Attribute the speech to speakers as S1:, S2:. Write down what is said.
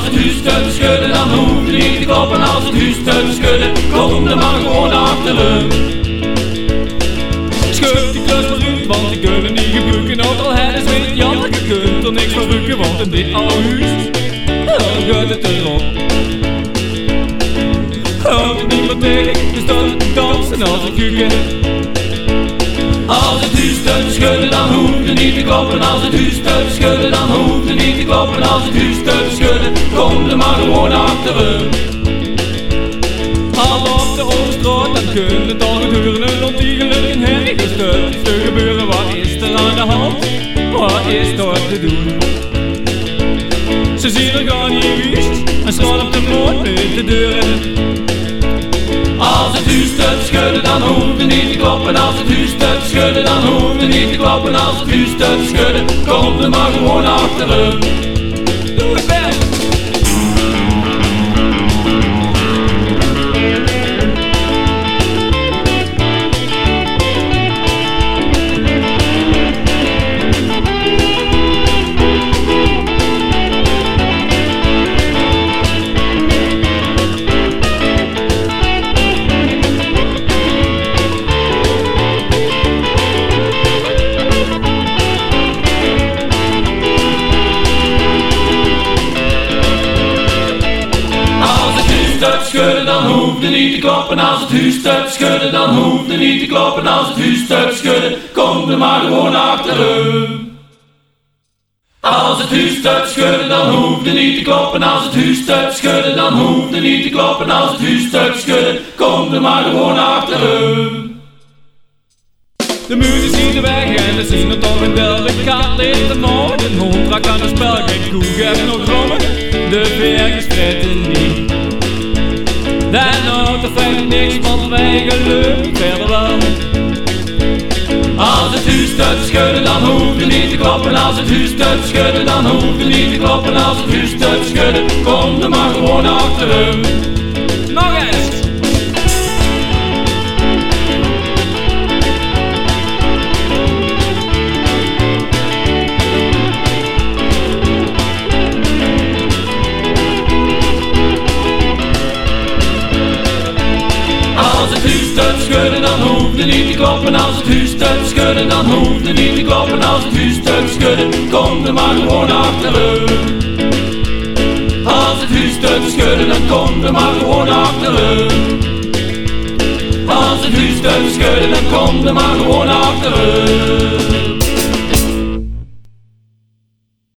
S1: het huis te schudden, dan hoef je niet te kloppen. Als het huis te schudden, kom er maar gewoon achteren. Schud die klus maar uit, want die kunnen niet gebruiken. Ook al het is weet Jan, je kunt er niks van rukken. Want in dit oude huis, dan gaat het erop. Houd het niet meer tegen, je staat te dansen als een kuken. Als het huis te schudden, dan hoef je niet te kloppen. Als het huis te schudden, dan hoef je niet te kloppen. Als het huis te schudden, kom er maar gewoon achteren. Al op de Oosterstraat, dan kun het al gebeuren. Een ontiegelijk en herrie stuk te gebeuren. Wat is er aan de hand? Wat is er te doen? Ze zien er gaan hier wiest en slaan op de moord met de deuren. Als het huis te schudden, dan hoef je niet te kloppen. Als het huis te schudden, dan hoef je niet te kloppen. Als het huis te schudden, kom er maar gewoon achteren. Doe het wel! Schudden, dan hoef je niet te kloppen. Als het huis te schudden, dan hoef je niet te kloppen. Als het huis te schudden, kom er maar gewoon achteren. Als het huis te schudden, dan hoef je niet te kloppen. Als het huis te schudden, dan hoef je niet te kloppen. Als het huis te schudden, kom er maar gewoon achteren. De muren zien de weg en ze zien er toch een wel. De kat ligt er nog, een hond raakt aan het spel. Geen koe heeft nog rommen, de vergers fretten niet. Daar nou te vreemd niks, want wij gelukkig verder wel. Als het huis te schudden, dan hoef je niet te kloppen. Als het huis te schudden, dan hoef je niet te kloppen. Als het huis te schudden, kom er maar gewoon achteren. Nog eens! Als het huis te schudden, dan hoef je niet te kloppen. Als het huis te schudden, dan hoef je niet te kloppen. Als het huis te schudden, kom er maar gewoon achteren. Als het huis te schudden, dan kom er maar gewoon achteren. Als het huis te schudden, dan kom er maar gewoon achteren.